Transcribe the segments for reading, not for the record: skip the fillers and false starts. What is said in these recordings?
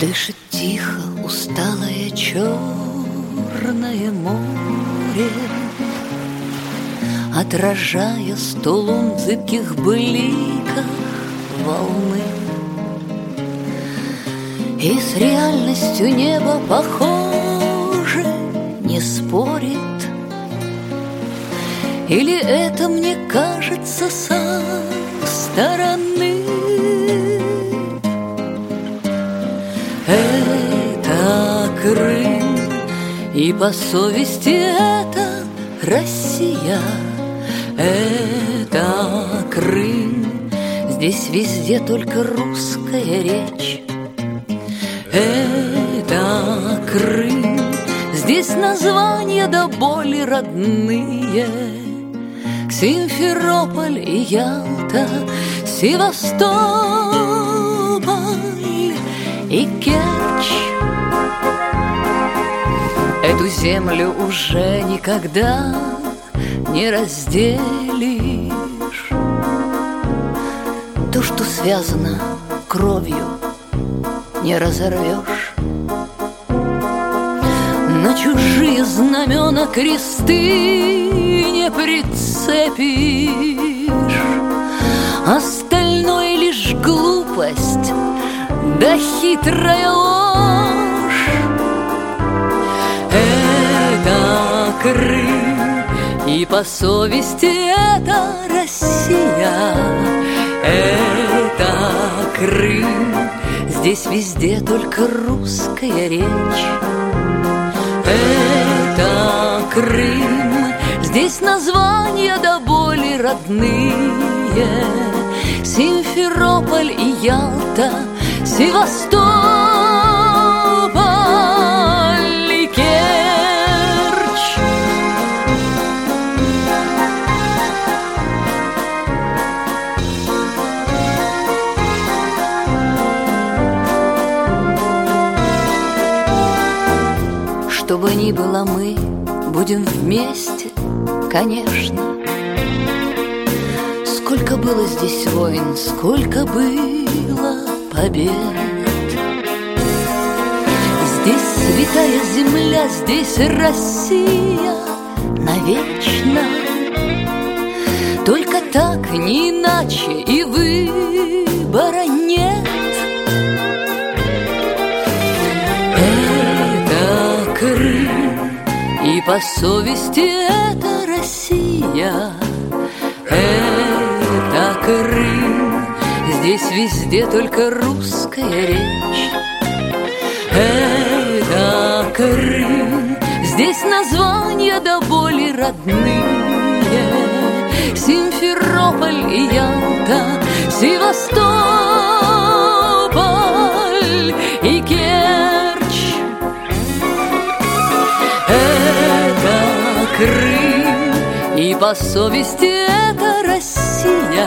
Дышит тихо усталое черное море, отражая сто лун в зыбких бликах волны. И с реальностью небо похоже, не спорит. Или это мне кажется со стороны? Это Крым, и по совести это Россия. Это Крым, здесь везде только русская речь. Это Крым, здесь названия до боли родные. Симферополь и Ялта, Севастополь и Керчь. Эту землю уже никогда не разделишь. То, что связано кровью, не разорвешь. На чужие знамена кресты не прицепишь. Остальное лишь глупость да хитрая ложь. Это Крым, и по совести это Россия. Это Крым, здесь везде только русская речь. Это Крым, здесь названия до боли родные. Симферополь и Ялта, Севастополь и Керчь. Что бы ни было, мы будем вместе, конечно. Сколько было здесь войн, сколько было побед. Здесь святая земля, здесь Россия навечно. Только так, не иначе, и выбора нет. Это Крым, и по совести это Россия. Это Крым, здесь везде только русская речь. Это Крым, здесь названия до боли родные. Симферополь и Ялта, Севастополь и Керчь. Это Крым, и по совести это Россия.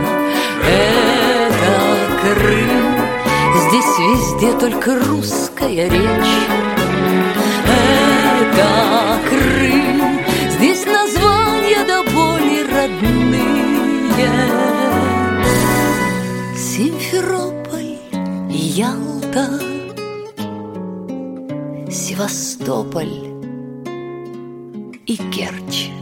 Это Крым, здесь везде только русская речь. Это Крым, здесь названия до боли родные. Симферополь и Ялта, Севастополь и Керчь.